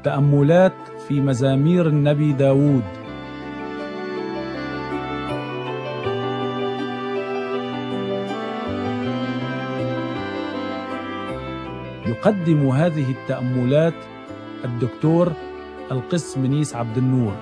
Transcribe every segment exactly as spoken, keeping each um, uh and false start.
تأملات في مزامير النبي داود. يقدم هذه التأملات الدكتور القس منيس عبد النور.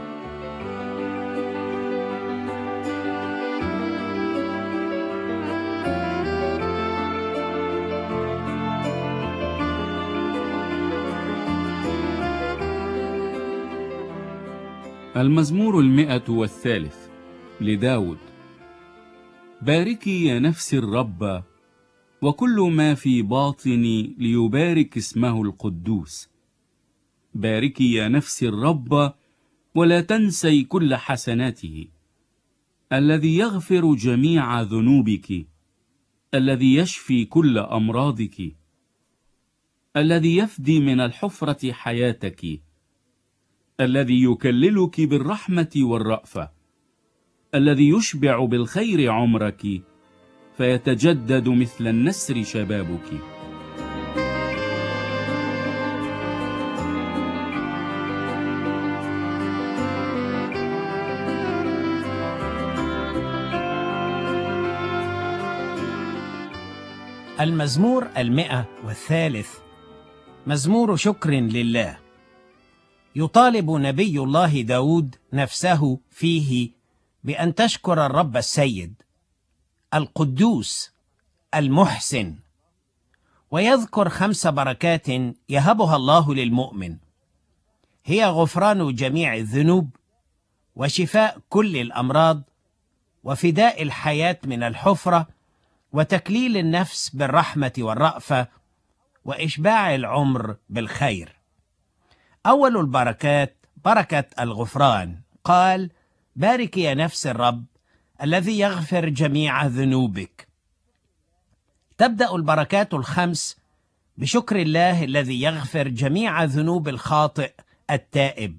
المزمور المئة والثالث لداود. باركي يا نفس الرب، وكل ما في باطني ليبارك اسمه القدوس. باركي يا نفس الرب، ولا تنسي كل حسناته، الذي يغفر جميع ذنوبك، الذي يشفي كل أمراضك، الذي يفدي من الحفرة حياتك، الذي يكللك بالرحمة والرأفة، الذي يشبع بالخير عمرك، فيتجدد مثل النسر شبابك. المزمور المئة والثالث مزمور شكر لله. يطالب نبي الله داود نفسه فيه بأن تشكر الرب السيد القدوس المحسن، ويذكر خمس بركات يهبها الله للمؤمن، هي غفران جميع الذنوب، وشفاء كل الأمراض، وفداء الحياة من الحفرة، وتكليل النفس بالرحمة والرأفة، وإشباع العمر بالخير. أول البركات بركة الغفران، قال: بارك يا نفس الرب الذي يغفر جميع ذنوبك. تبدأ البركات الخمس بشكر الله الذي يغفر جميع ذنوب الخاطئ التائب،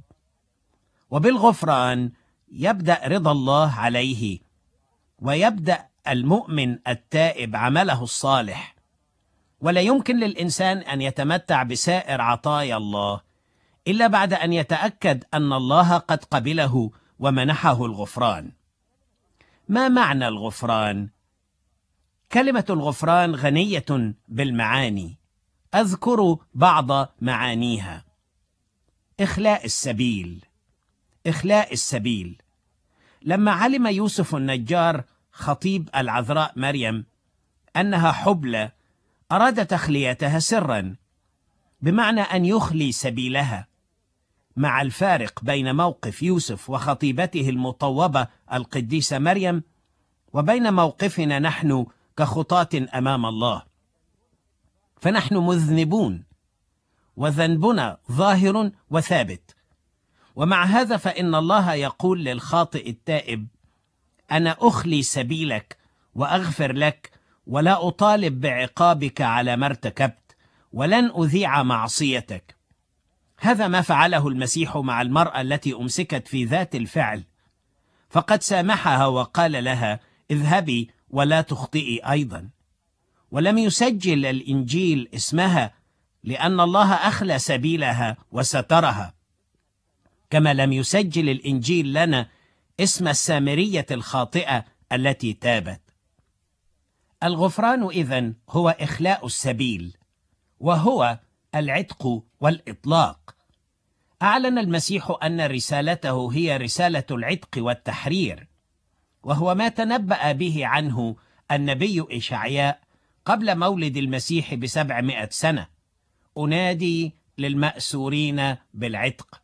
وبالغفران يبدأ رضا الله عليه، ويبدأ المؤمن التائب عمله الصالح. ولا يمكن للإنسان أن يتمتع بسائر عطايا الله إلا بعد أن يتأكد أن الله قد قبله ومنحه الغفران. ما معنى الغفران؟ كلمة الغفران غنية بالمعاني، أذكر بعض معانيها. إخلاء السبيل. إخلاء السبيل، لما علم يوسف النجار خطيب العذراء مريم أنها حبلى، أراد تخليتها سرا، بمعنى أن يخلي سبيلها، مع الفارق بين موقف يوسف وخطيبته المطوبة القديسة مريم وبين موقفنا نحن كخطاة أمام الله. فنحن مذنبون، وذنبنا ظاهر وثابت، ومع هذا فإن الله يقول للخاطئ التائب: أنا أخلي سبيلك وأغفر لك، ولا أطالب بعقابك على ما ارتكبت، ولن أذيع معصيتك. هذا ما فعله المسيح مع المرأة التي أمسكت في ذات الفعل، فقد سامحها وقال لها: اذهبي ولا تخطئي أيضا. ولم يسجل الإنجيل اسمها، لأن الله أخلى سبيلها وسترها، كما لم يسجل الإنجيل لنا اسم السامرية الخاطئة التي تابت. الغفران إذن هو إخلاء السبيل، وهو العتق والإطلاق. أعلن المسيح أن رسالته هي رسالة العتق والتحرير، وهو ما تنبأ به عنه النبي إشعياء قبل مولد المسيح بسبعمائة سنة: أنادي للمأسورين بالعتق.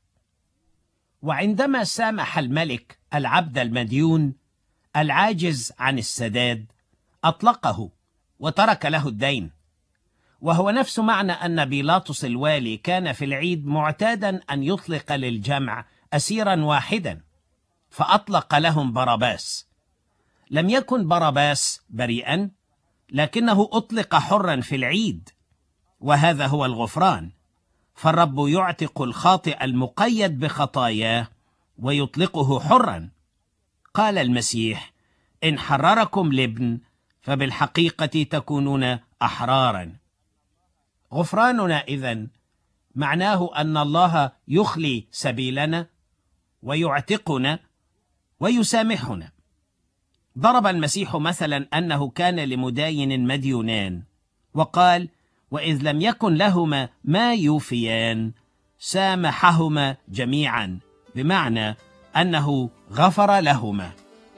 وعندما سامح الملك العبد المديون العاجز عن السداد، أطلقه وترك له الدين. وهو نفس معنى أن بيلاطس الوالي كان في العيد معتادا أن يطلق للجمع أسيرا واحدا، فأطلق لهم باراباس. لم يكن باراباس بريئا، لكنه أطلق حرا في العيد، وهذا هو الغفران. فالرب يعتق الخاطئ المقيد بخطاياه ويطلقه حرا. قال المسيح: إن حرركم الابن فبالحقيقة تكونون أحرارا. غفراننا إذن معناه أن الله يخلي سبيلنا ويعتقنا ويسامحنا. ضرب المسيح مثلا أنه كان لمداين مديونان، وقال: وإذ لم يكن لهما ما يوفيان سامحهما جميعا، بمعنى أنه غفر لهما.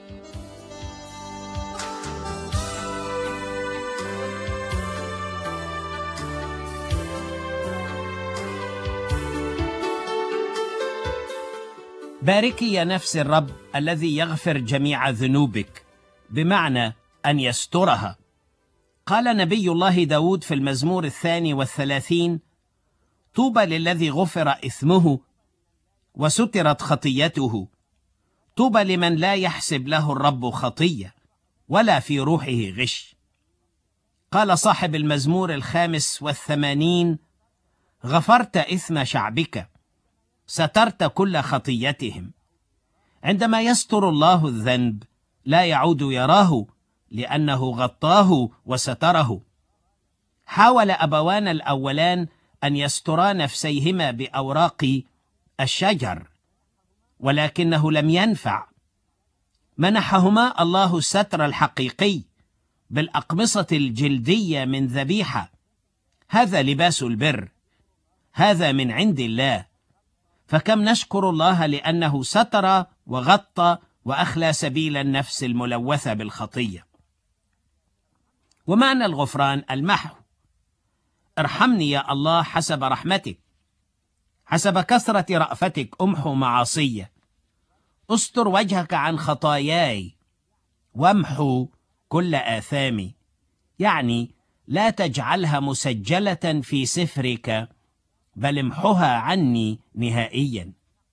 باركي يا نفس الرب الذي يغفر جميع ذنوبك، بمعنى أن يسترها. قال نبي الله داود في المزمور الثاني والثلاثين: طوبى للذي غفر إثمه وسترت خطيته، طوبى لمن لا يحسب له الرب خطية ولا في روحه غش. قال صاحب المزمور الخامس والثمانين: غفرت إثم شعبك، سترت كل خطيتهم. عندما يستر الله الذنب لا يعود يراه، لأنه غطاه وستره. حاول أبوان الأولان أن يسترا نفسيهما بأوراق الشجر، ولكنه لم ينفع. منحهما الله الستر الحقيقي بالأقمصة الجلدية من ذبيحة. هذا لباس البر، هذا من عند الله. فكم نشكر الله لأنه ستر وغطى وأخلى سبيل النفس الملوثة بالخطية. ومعنى الغفران المحو. ارحمني يا الله حسب رحمتك، حسب كثرة رأفتك أمحو معاصي. استر وجهك عن خطاياي وامحو كل آثامي، يعني لا تجعلها مسجلة في سفرك، بل امحها عني نهائيا.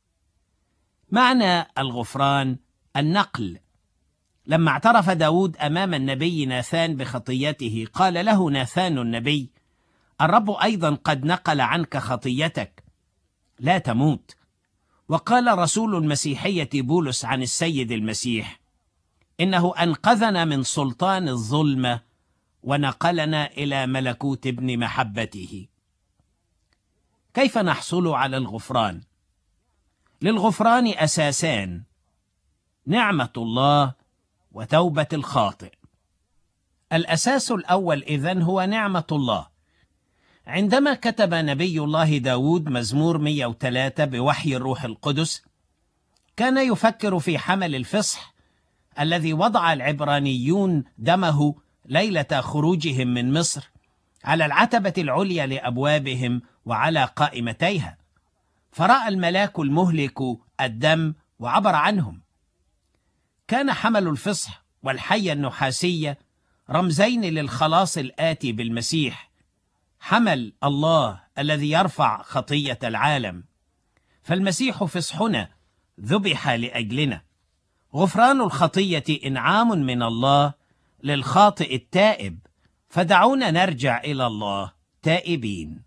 معنى الغفران النقل. لما اعترف داود أمام النبي ناثان بخطيته، قال له ناثان النبي: الرب أيضا قد نقل عنك خطيتك، لا تموت. وقال رسول المسيحية بولس عن السيد المسيح: إنه أنقذنا من سلطان الظلمة ونقلنا إلى ملكوت ابن محبته. كيف نحصل على الغفران؟ للغفران أساسان: نعمة الله وتوبة الخاطئ. الأساس الأول إذن هو نعمة الله. عندما كتب نبي الله داود مزمور مئة وثلاثة بوحي الروح القدس، كان يفكر في حمل الفصح الذي وضع العبرانيون دمه ليلة خروجهم من مصر على العتبة العليا لأبوابهم وعلى قائمتيها، فرأى الملاك المهلك الدم وعبر عنهم. كان حمل الفصح والحية النحاسية رمزين للخلاص الآتي بالمسيح، حمل الله الذي يرفع خطية العالم. فالمسيح فصحنا ذبح لأجلنا. غفران الخطية إنعام من الله للخاطئ التائب، فدعونا نرجع إلى الله تائبين.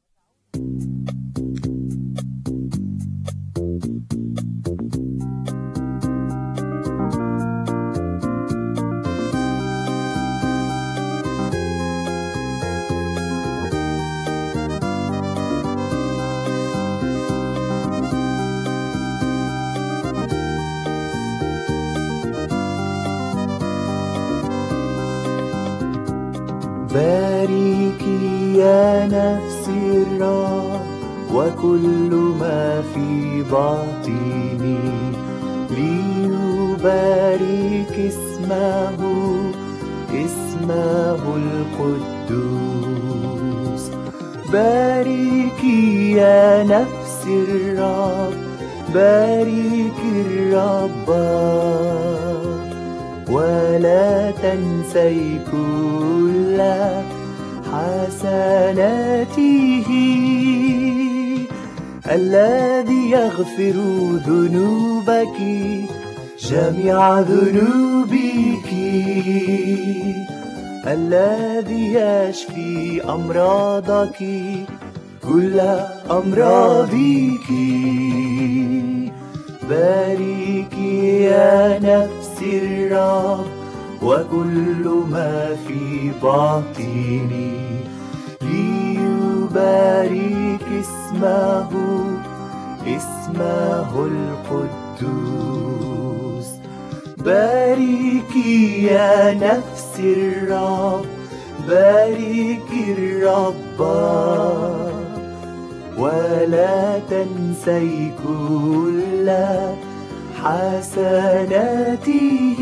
باركي يا نفسي الرب وكل ما في باطني، ليبارك اسمه اسمه القدوس. باركي يا نفسي الرب، باركي الرب ولا تنسي كل حسناته، الذي يغفر ذنوبك جميع ذنوبك، الذي يشفي أمراضك كل أمراضك. باركي يا نفسي الرب وكل ما في باطني، ليبارك ليبارك اسمه اسمه القدوس. باركي يا نفس الرب، باركي الرب ولا تنسي كل حسناته.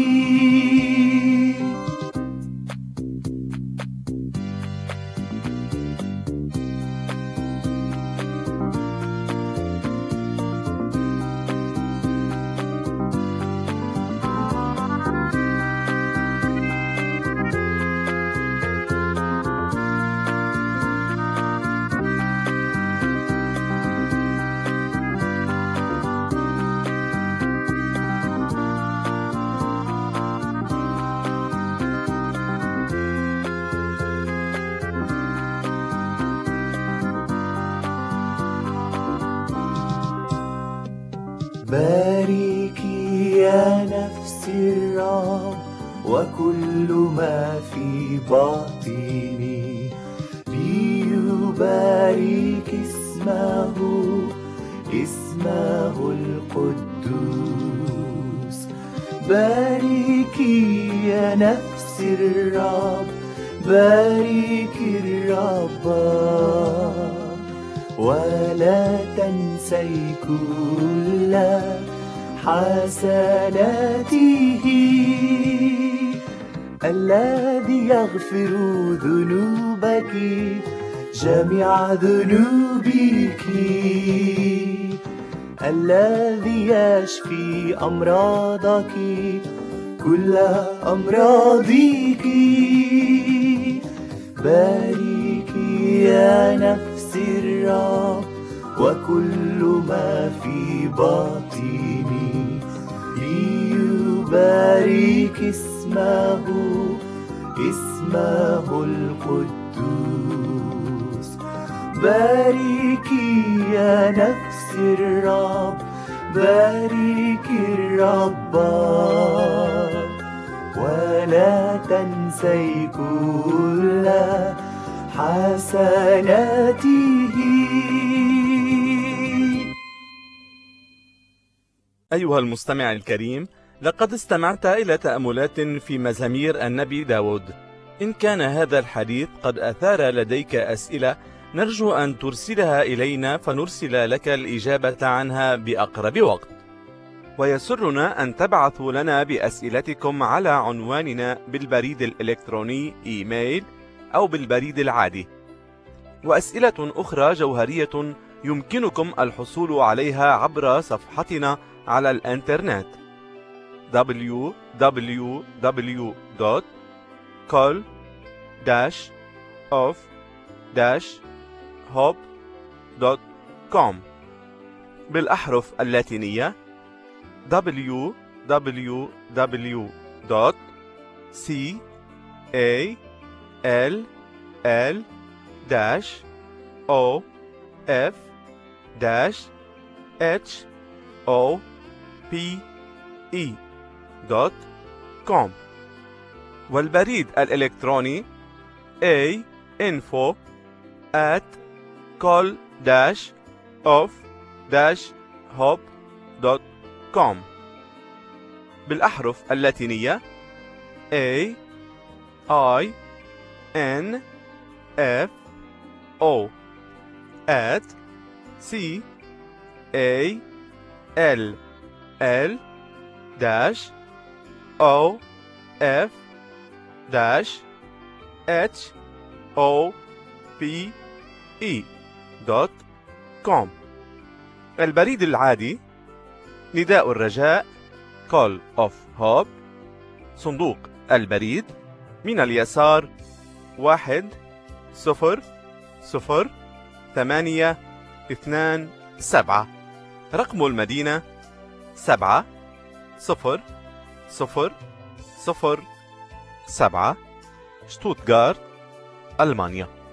باركي يا نفس الرب وكل ما في باطني، ليبارك اسمه اسمه القدوس. باركي يا نفس الرب، باركي الرب ولا تنسي كل حسناته. الذي يغفر ذنوبك جميع ذنوبك، الذي يشفي أمراضك كل أمراضك. باركي يا نفس الرب وكل ما في باطني، ليبارك اسمه اسمه القدوس. باركي يا نفس الرب، باركي الرب ولا تنسي كل حسناته. أيها المستمع الكريم، لقد استمعت إلى تأملات في مزامير النبي داود. إن كان هذا الحديث قد أثار لديك أسئلة، نرجو أن ترسلها إلينا فنرسل لك الإجابة عنها بأقرب وقت. ويسرنا أن تبعثوا لنا بأسئلتكم على عنواننا بالبريد الإلكتروني إيميل أو بالبريد العادي. وأسئلة أخرى جوهرية يمكنكم الحصول عليها عبر صفحتنا على الإنترنت دبليو دبليو دبليو دوت كول داش أوف داش هوب دوت كوم بالأحرف اللاتينية دبليو دبليو دبليو دوت سي إيه إل إل داش أو إف داش إتش أو بي إي دوت كوم والبريد الإلكتروني A info at call dash of dash hop دوت كوم بالأحرف اللاتينية A I N F O at C A L L dash O F dash H O P E دوت كوم. البريد العادي نداء الرجاء Call of Hope، صندوق البريد من اليسار واحد صفر صفر ثمانية اثنان سبعة، رقم المدينة سبعة صفر صفر صفر سبعة، شتوتغارت، ألمانيا.